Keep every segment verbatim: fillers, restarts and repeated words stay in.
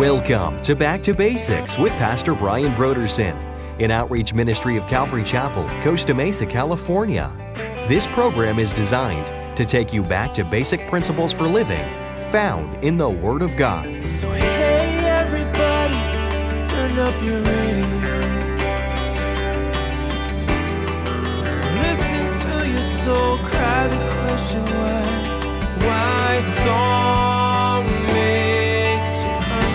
Welcome to Back to Basics with Pastor Brian Broderson, an outreach ministry of Calvary Chapel, Costa Mesa, California. This program is designed to take you back to basic principles for living found in the Word of God. So hey everybody, turn up your radio. Listen to your soul cry the question why. Why song makes you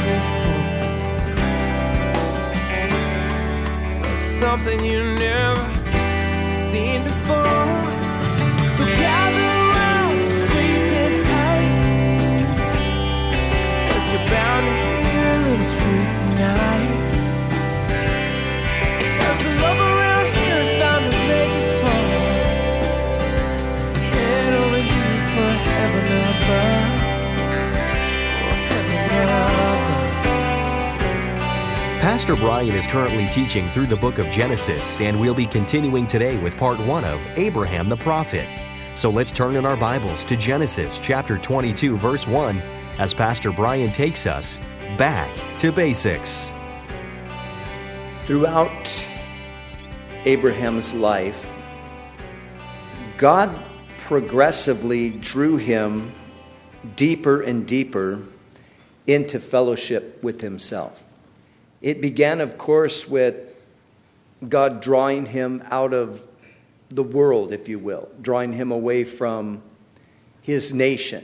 hungry for. There's something you never seen before. So gather around, squeeze it tight. You're bound to hear a little truth tonight. Cause the love around here is bound to make it fall. Head over heels for heaven above. Oh, heaven above. Pastor Brian is currently teaching through the book of Genesis, and we'll be continuing today with part one of Abraham the Prophet. So let's turn in our Bibles to Genesis chapter twenty-two, verse one, as Pastor Brian takes us back to basics. Throughout Abraham's life, God progressively drew him deeper and deeper into fellowship with himself. It began, of course, with God drawing him out of the world, if you will, drawing him away from his nation,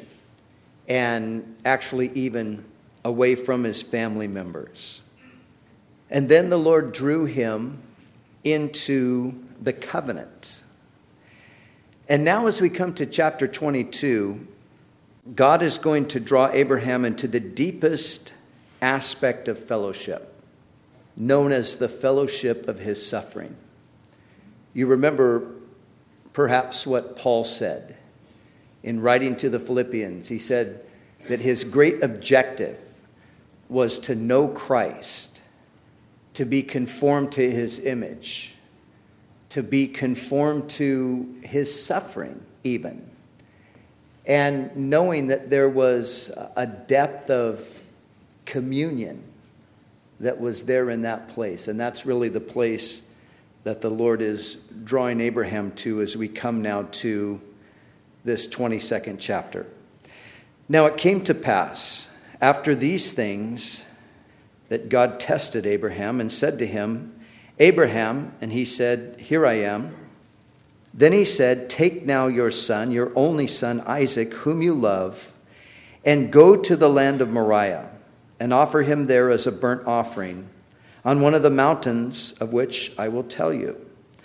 and actually even away from his family members. And then the Lord drew him into the covenant. And now as we come to chapter twenty-two, God is going to draw Abraham into the deepest aspect of fellowship, known as the fellowship of his suffering. You remember perhaps what Paul said in writing to the Philippians. He said that his great objective was to know Christ, to be conformed to his image, to be conformed to his suffering even, and knowing that there was a depth of communion that was there in that place. And that's really the place that the Lord is drawing Abraham to as we come now to this twenty-second chapter. Now it came to pass after these things that God tested Abraham and said to him, Abraham, and he said, Here I am. Then he said, Take now your son, your only son Isaac, whom you love, and go to the land of Moriah, and offer him there as a burnt offering on one of the mountains of which I will tell you.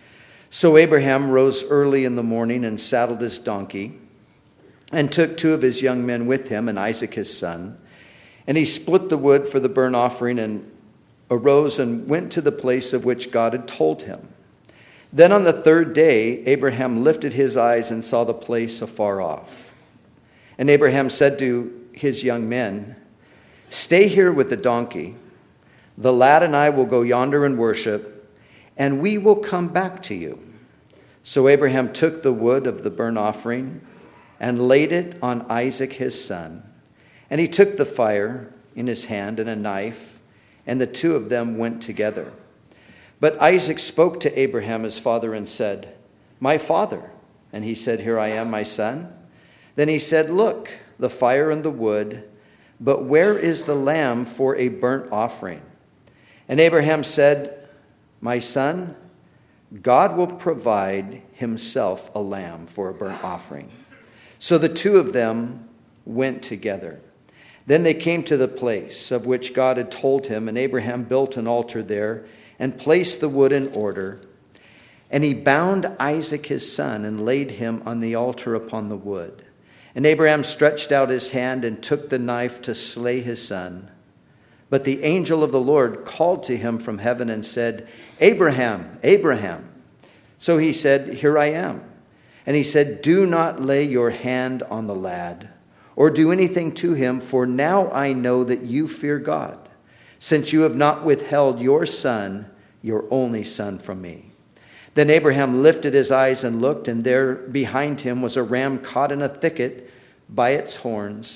So Abraham rose early in the morning and saddled his donkey and took two of his young men with him and Isaac his son. And he split the wood for the burnt offering and arose and went to the place of which God had told him. Then on the third day, Abraham lifted his eyes and saw the place afar off. And Abraham said to his young men, Stay here with the donkey. The lad and I will go yonder and worship, and we will come back to you. So Abraham took the wood of the burnt offering and laid it on Isaac his son. And he took the fire in his hand and a knife, and the two of them went together. But Isaac spoke to Abraham his father and said, My father. And he said, Here I am, my son. Then he said, Look, the fire and the wood, but where is the lamb for a burnt offering? And Abraham said, My son, God will provide himself a lamb for a burnt offering. So the two of them went together. Then they came to the place of which God had told him, and Abraham built an altar there and placed the wood in order. And he bound Isaac his son and laid him on the altar upon the wood. And Abraham stretched out his hand and took the knife to slay his son. But the angel of the Lord called to him from heaven and said, Abraham, Abraham. So he said, Here I am. And he said, Do not lay your hand on the lad, or do anything to him, for now I know that you fear God, since you have not withheld your son, your only son, from me. Then Abraham lifted his eyes and looked, and there behind him was a ram caught in a thicket by its horns.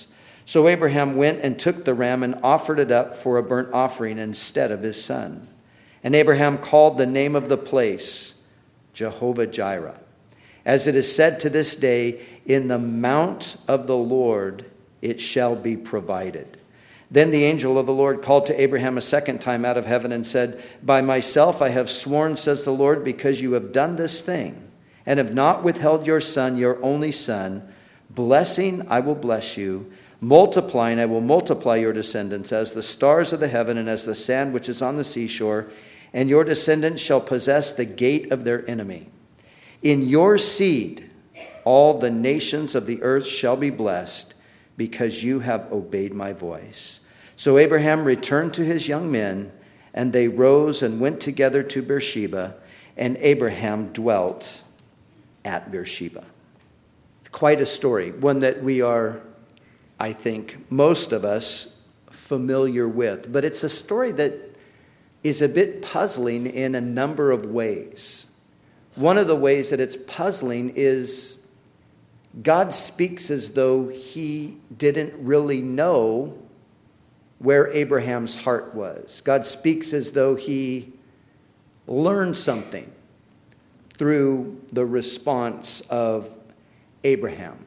So Abraham went and took the ram and offered it up for a burnt offering instead of his son. And Abraham called the name of the place Jehovah-Jireh. As it is said to this day, in the mount of the Lord it shall be provided. Then the angel of the Lord called to Abraham a second time out of heaven and said, by myself I have sworn, says the Lord, because you have done this thing and have not withheld your son, your only son. Blessing, I will bless you. Multiplying, I will multiply your descendants as the stars of the heaven and as the sand which is on the seashore. And your descendants shall possess the gate of their enemy. In your seed, all the nations of the earth shall be blessed, because you have obeyed my voice. So Abraham returned to his young men, and they rose and went together to Beersheba, and Abraham dwelt at Beersheba. It's quite a story, one that we are, I think, most of us familiar with. But it's a story that is a bit puzzling in a number of ways. One of the ways that it's puzzling is God speaks as though he didn't really know where Abraham's heart was. God speaks as though he learned something through the response of Abraham.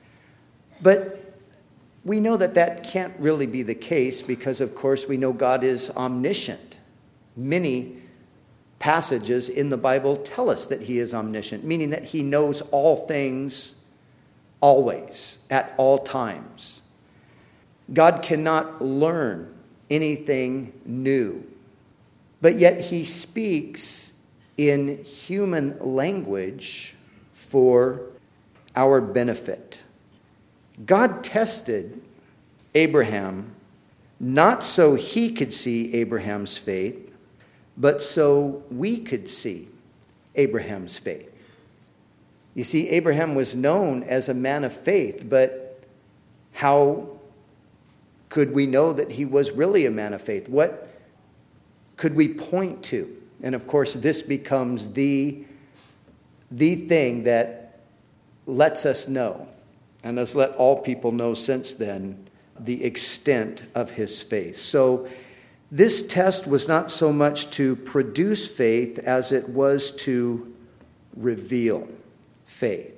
But we know that that can't really be the case because, of course, we know God is omniscient. Many passages in the Bible tell us that he is omniscient, meaning that he knows all things always, at all times. God cannot learn anything new, but yet he speaks in human language for our benefit. God tested Abraham not so he could see Abraham's faith, but so we could see Abraham's faith. You see, Abraham was known as a man of faith, but how could we know that he was really a man of faith? What could we point to? And of course, this becomes the, the thing that lets us know, and has let all people know since then, the extent of his faith. So this test was not so much to produce faith as it was to reveal faith.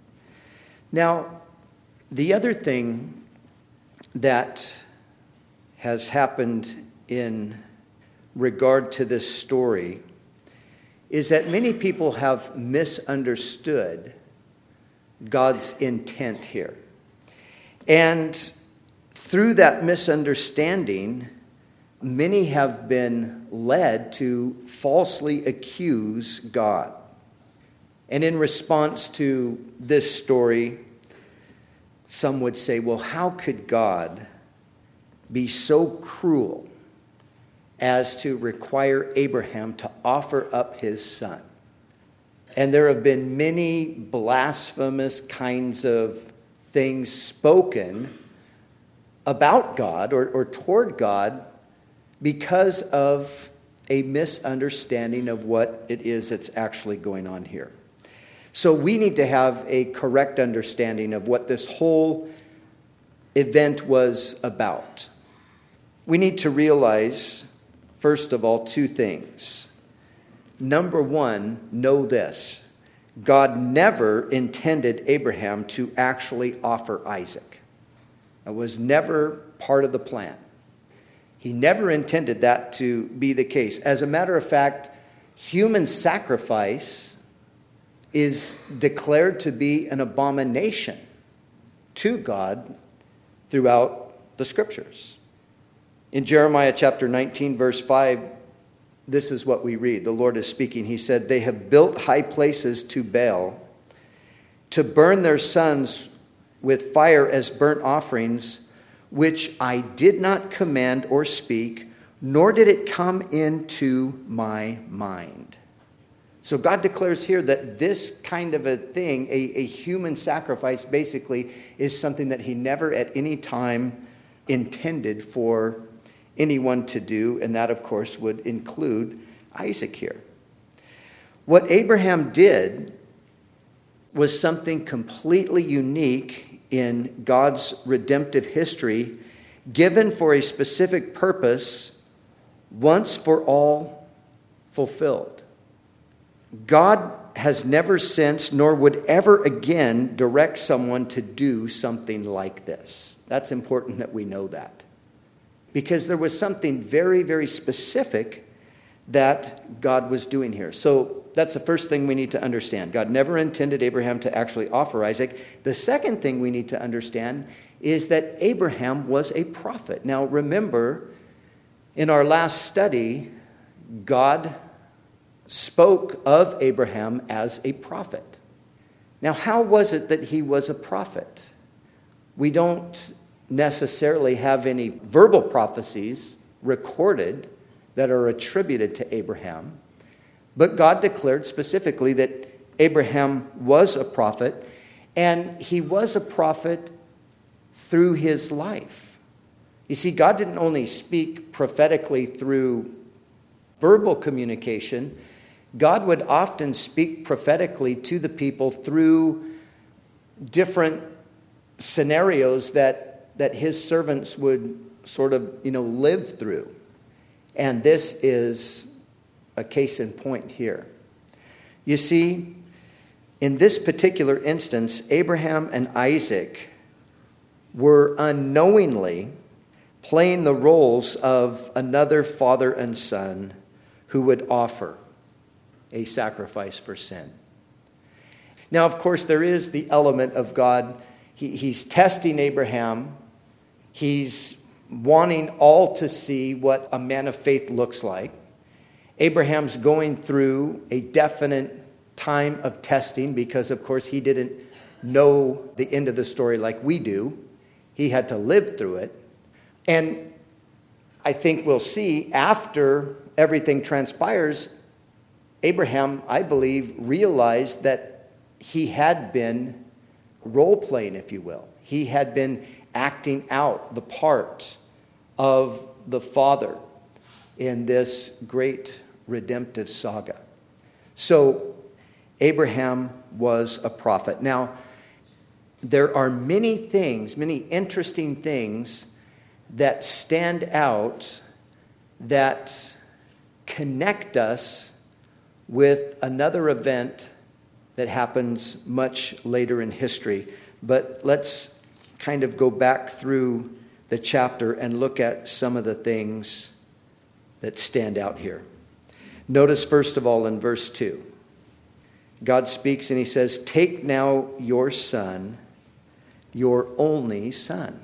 Now, the other thing that has happened in regard to this story is that many people have misunderstood God's intent here. And through that misunderstanding, many have been led to falsely accuse God. And in response to this story, some would say, well, how could God be so cruel as to require Abraham to offer up his son? And there have been many blasphemous kinds of things spoken about God or, or toward God because of a misunderstanding of what it is that's actually going on here. So we need to have a correct understanding of what this whole event was about. We need to realize, first of all, two things. Number one, know this. God never intended Abraham to actually offer Isaac. It was never part of the plan. He never intended that to be the case. As a matter of fact, human sacrifice is declared to be an abomination to God throughout the Scriptures. In Jeremiah chapter nineteen, verse five, this is what we read. The Lord is speaking. He said, "They have built high places to Baal, to burn their sons with fire as burnt offerings, which I did not command or speak, nor did it come into my mind." So God declares here that this kind of a thing, a, a human sacrifice, basically is something that he never at any time intended for anyone to do, and that, of course, would include Isaac here. What Abraham did was something completely unique in God's redemptive history, given for a specific purpose, once for all fulfilled. God has never since, nor would ever again, direct someone to do something like this. That's important that we know that. Because there was something very, very specific that God was doing here. So that's the first thing we need to understand. God never intended Abraham to actually offer Isaac. The second thing we need to understand is that Abraham was a prophet. Now remember, in our last study, God spoke of Abraham as a prophet. Now, how was it that he was a prophet? We don't necessarily have any verbal prophecies recorded that are attributed to Abraham, but God declared specifically that Abraham was a prophet, and he was a prophet through his life. You see, God didn't only speak prophetically through verbal communication. God would often speak prophetically to the people through different scenarios that, that his servants would sort of, you know, live through. And this is a case in point here. You see, in this particular instance, Abraham and Isaac were unknowingly playing the roles of another father and son who would offer a sacrifice for sin. Now, of course, there is the element of God. He, he's testing Abraham. He's wanting all to see what a man of faith looks like. Abraham's going through a definite time of testing because, of course, he didn't know the end of the story like we do. He had to live through it. And I think we'll see after everything transpires, Abraham, I believe, realized that he had been role-playing, if you will. He had been acting out the part of the father in this great redemptive saga. So Abraham was a prophet. Now, there are many things, many interesting things that stand out that connect us with another event that happens much later in history. But let's kind of go back through the chapter and look at some of the things that stand out here. Notice, first of all, in verse two, God speaks and he says, "Take now your son, your only son."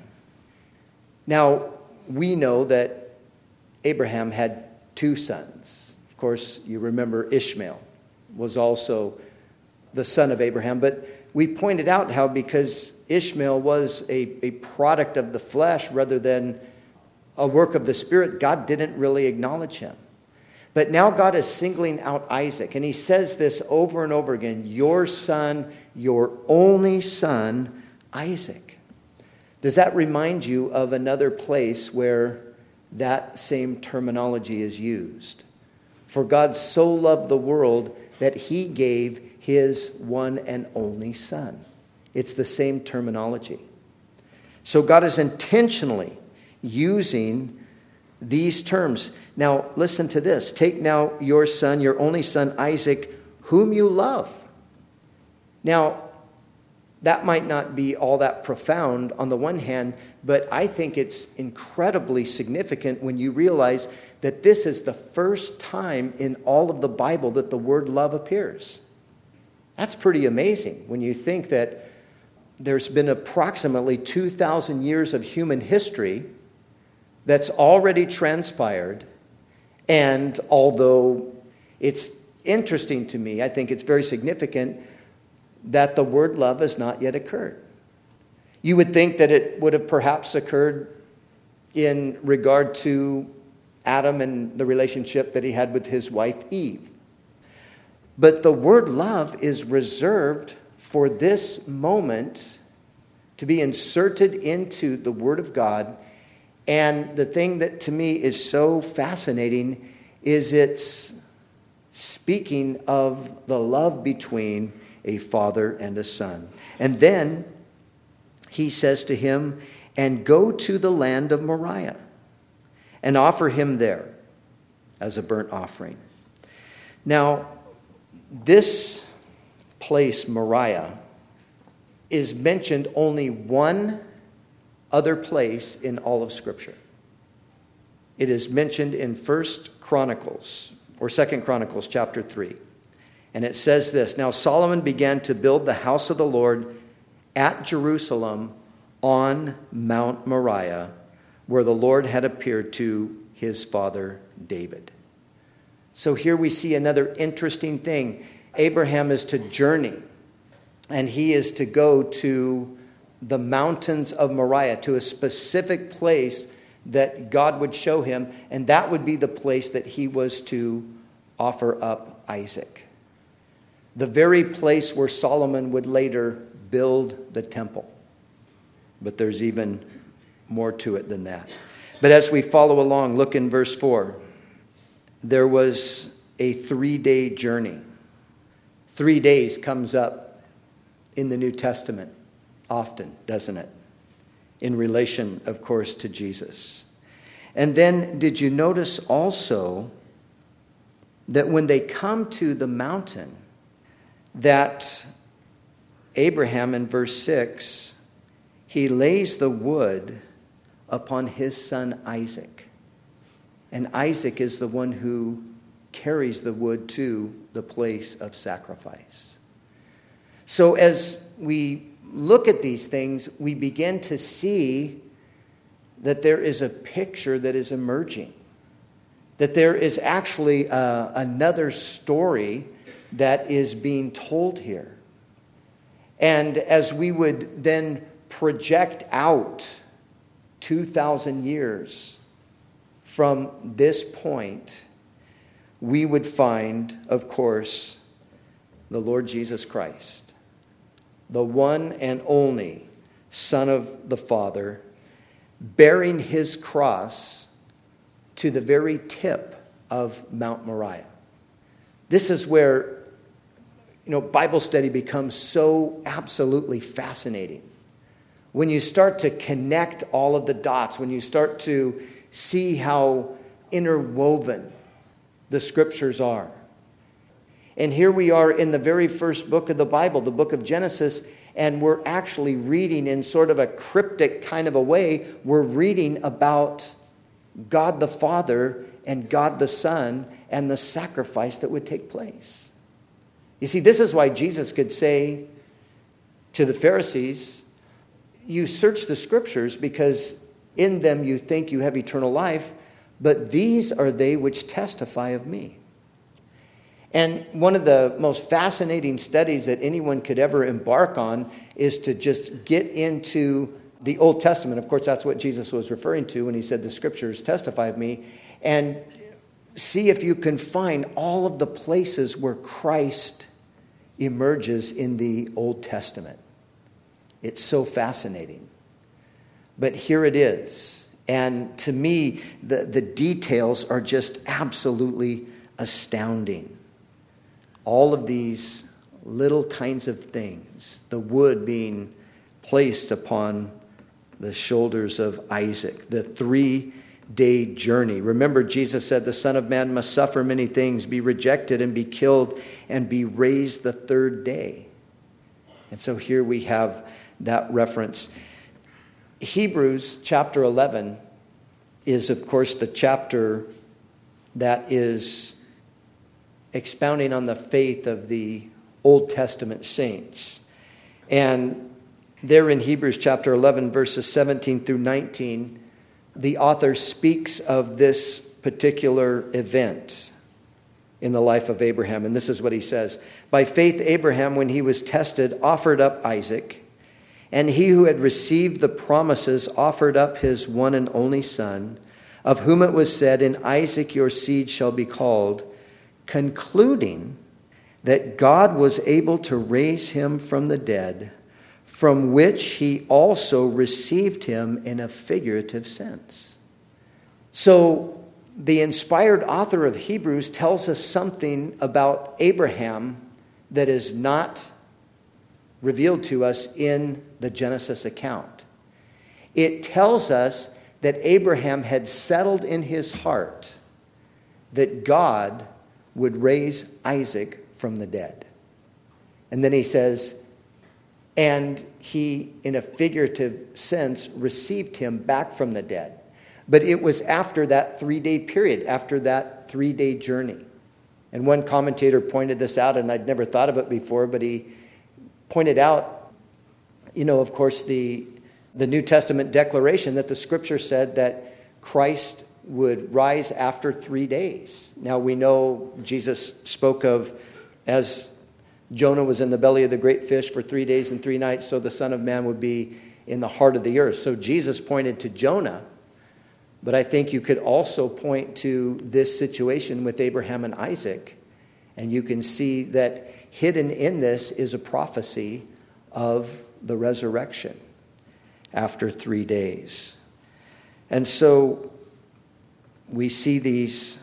Now, we know that Abraham had two sons. Of course, you remember Ishmael was also the son of Abraham. But we pointed out how because Ishmael was a, a product of the flesh rather than a work of the Spirit, God didn't really acknowledge him. But now God is singling out Isaac. And he says this over and over again, your son, your only son, Isaac. Does that remind you of another place where that same terminology is used? For God so loved the world that he gave his one and only son. It's the same terminology. So God is intentionally using these terms. Now, listen to this. Take now your son, your only son, Isaac, whom you love. Now, that might not be all that profound on the one hand, but I think it's incredibly significant when you realize that this is the first time in all of the Bible that the word love appears. That's pretty amazing when you think that there's been approximately two thousand years of human history that's already transpired. And although it's interesting to me, I think it's very significant that the word love has not yet occurred. You would think that it would have perhaps occurred in regard to Adam and the relationship that he had with his wife Eve. But the word love is reserved for this moment to be inserted into the Word of God. And the thing that to me is so fascinating is it's speaking of the love between a father and a son. And then he says to him, and go to the land of Moriah and offer him there as a burnt offering. Now, this place, Moriah, is mentioned only one other place in all of Scripture. It is mentioned in First Chronicles, or Second Chronicles, chapter three. And it says this, now Solomon began to build the house of the Lord at Jerusalem on Mount Moriah, where the Lord had appeared to his father David. So here we see another interesting thing. Abraham is to journey, and he is to go to the mountains of Moriah, to a specific place that God would show him, and that would be the place that he was to offer up Isaac. The very place where Solomon would later build the temple. But there's even more to it than that. But as we follow along, look in verse four. There was a three-day journey. Three days comes up in the New Testament often, doesn't it? In relation, of course, to Jesus. And then, did you notice also that when they come to the mountain, that Abraham in verse six, he lays the wood upon his son Isaac. And Isaac is the one who carries the wood to the place of sacrifice. So as we look at these things, we begin to see that there is a picture that is emerging. That there is actually uh, another story that is being told here. And as we would then project out two thousand years from this point, we would find, of course, the Lord Jesus Christ, the one and only Son of the Father, bearing his cross to the very tip of Mount Moriah. This is where, you know, Bible study becomes so absolutely fascinating. When you start to connect all of the dots, when you start to see how interwoven the Scriptures are. And here we are in the very first book of the Bible, the book of Genesis, and we're actually reading in sort of a cryptic kind of a way. We're reading about God the Father and God the Son and the sacrifice that would take place. You see, this is why Jesus could say to the Pharisees, you search the Scriptures because in them you think you have eternal life, but these are they which testify of me. And one of the most fascinating studies that anyone could ever embark on is to just get into the Old Testament. Of course, that's what Jesus was referring to when he said the Scriptures testify of me. And see if you can find all of the places where Christ emerges in the Old Testament. It's so fascinating. But here it is. And to me, the, the details are just absolutely astounding. All of these little kinds of things, the wood being placed upon the shoulders of Isaac, the three-day journey. Remember, Jesus said, the Son of Man must suffer many things, be rejected and be killed, and be raised the third day. And so here we have that reference. Hebrews chapter eleven is, of course, the chapter that is expounding on the faith of the Old Testament saints. And there in Hebrews chapter eleven, verses seventeen through nineteen, the author speaks of this particular event in the life of Abraham. And this is what he says. By faith, Abraham, when he was tested, offered up Isaac. And he who had received the promises offered up his one and only son, of whom it was said, in Isaac your seed shall be called, concluding that God was able to raise him from the dead, from which he also received him in a figurative sense. So the inspired author of Hebrews tells us something about Abraham that is not revealed to us in the Genesis account. It tells us that Abraham had settled in his heart that God would raise Isaac from the dead. And then he says, and he, in a figurative sense, received him back from the dead. But it was after that three-day period, after that three-day journey. And one commentator pointed this out, and I'd never thought of it before, but he pointed out, you know, of course, the, the New Testament declaration that the Scripture said that Christ would rise after three days. Now, we know Jesus spoke of, as Jonah was in the belly of the great fish for three days and three nights, so the Son of Man would be in the heart of the earth. So Jesus pointed to Jonah, but I think you could also point to this situation with Abraham and Isaac, and you can see that hidden in this is a prophecy of the resurrection after three days. And so we see these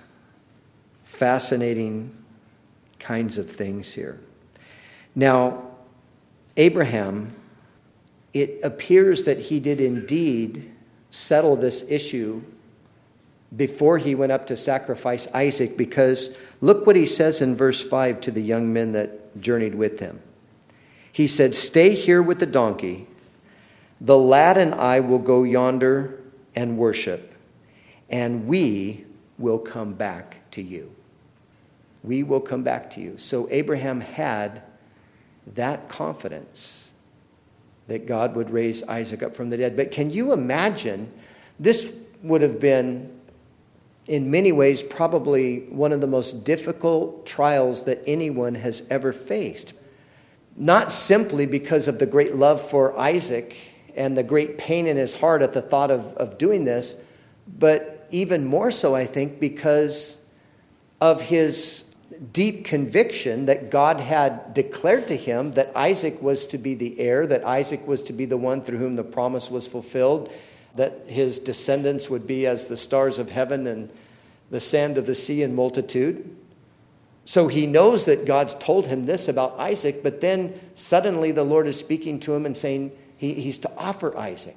fascinating kinds of things here. Now, Abraham, it appears that he did indeed settle this issue before he went up to sacrifice Isaac, because look what he says in verse five to the young men that journeyed with him. He said, "Stay here with the donkey. The lad and I will go yonder and worship, and we will come back to you." We will come back to you. So Abraham had that confidence that God would raise Isaac up from the dead. But can you imagine, this would have been, in many ways, probably one of the most difficult trials that anyone has ever faced. Not simply because of the great love for Isaac and the great pain in his heart at the thought of, of doing this, but even more so, I think, because of his deep conviction that God had declared to him that Isaac was to be the heir, that Isaac was to be the one through whom the promise was fulfilled, that his descendants would be as the stars of heaven and the sand of the sea in multitude. So he knows that God's told him this about Isaac, but then suddenly the Lord is speaking to him and saying he, he's to offer Isaac.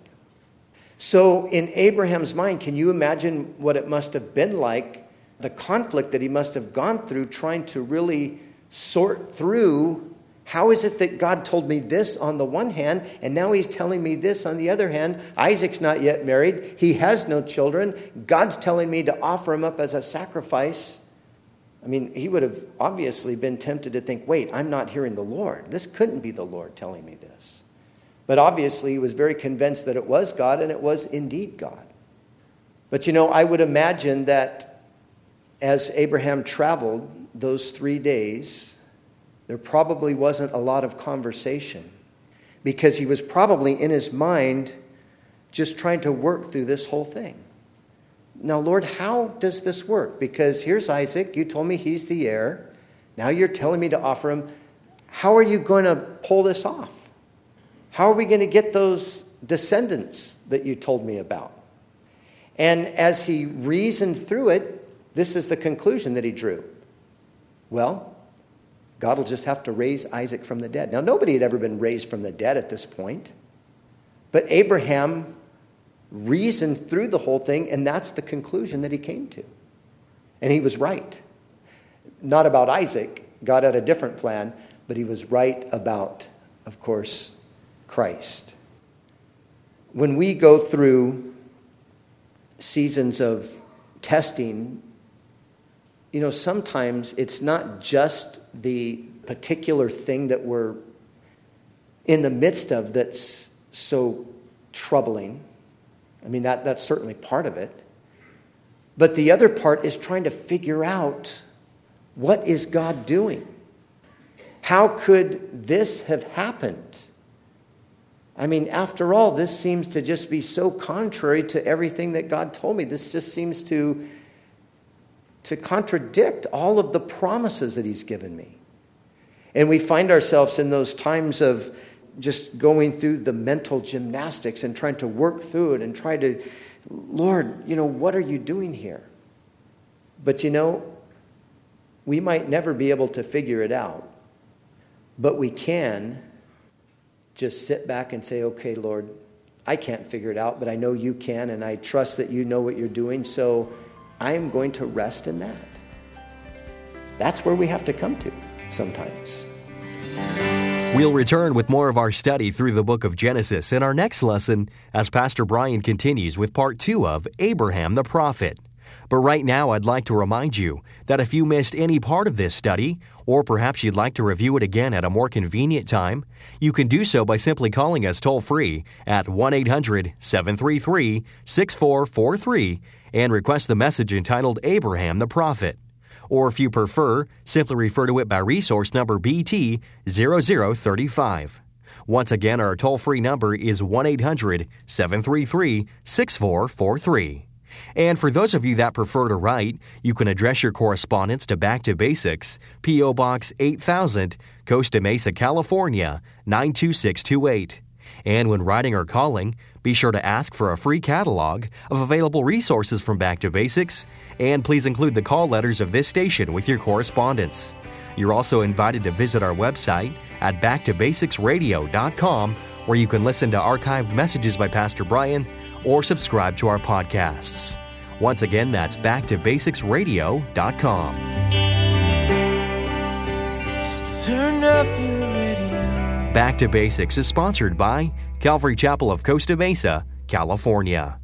So in Abraham's mind, can you imagine what it must have been like, the conflict that he must have gone through, trying to really sort through, how is it that God told me this on the one hand, and now he's telling me this on the other hand? Isaac's not yet married. He has no children. God's telling me to offer him up as a sacrifice. I mean, he would have obviously been tempted to think, wait, I'm not hearing the Lord. This couldn't be the Lord telling me this. But obviously he was very convinced that it was God, and it was indeed God. But you know, I would imagine that as Abraham traveled those three days, there probably wasn't a lot of conversation, because he was probably in his mind just trying to work through this whole thing. Now, Lord, how does this work? Because here's Isaac. You told me he's the heir. Now you're telling me to offer him. How are you going to pull this off? How are we going to get those descendants that you told me about? And as he reasoned through it, this is the conclusion that he drew. Well, God will just have to raise Isaac from the dead. Now, nobody had ever been raised from the dead at this point. But Abraham reasoned through the whole thing, and that's the conclusion that he came to. And he was right. Not about Isaac. God had a different plan, but he was right about, of course, Christ. When we go through seasons of testing, you know, sometimes it's not just the particular thing that we're in the midst of that's so troubling. I mean, that, that's certainly part of it. But the other part is trying to figure out, what is God doing? How could this have happened? I mean, after all, this seems to just be so contrary to everything that God told me. This just seems to to contradict all of the promises that he's given me. And we find ourselves in those times of just going through the mental gymnastics and trying to work through it and try to, Lord, you know, what are you doing here? But you know, we might never be able to figure it out, but we can just sit back and say, okay, Lord, I can't figure it out, but I know you can, and I trust that you know what you're doing, so I am going to rest in that. That's where we have to come to sometimes. We'll return with more of our study through the book of Genesis in our next lesson as Pastor Brian continues with part two of Abraham the Prophet. But right now, I'd like to remind you that if you missed any part of this study, or perhaps you'd like to review it again at a more convenient time, you can do so by simply calling us toll-free at one eight hundred seven three three six four four three and request the message entitled Abraham the Prophet. Or if you prefer, simply refer to it by resource number B T zero zero three five. Once again, our toll-free number is one eight hundred seven three three six four four three. And for those of you that prefer to write, you can address your correspondence to Back to Basics, P O. Box eight thousand, Costa Mesa, California, nine two six two eight. And when writing or calling, be sure to ask for a free catalog of available resources from Back to Basics, and please include the call letters of this station with your correspondence. You're also invited to visit our website at back to basics radio dot com, where you can listen to archived messages by Pastor Brian or subscribe to our podcasts. Once again, that's back to basics radio dot com. So turn up your radio. Back to Basics is sponsored by Calvary Chapel of Costa Mesa, California.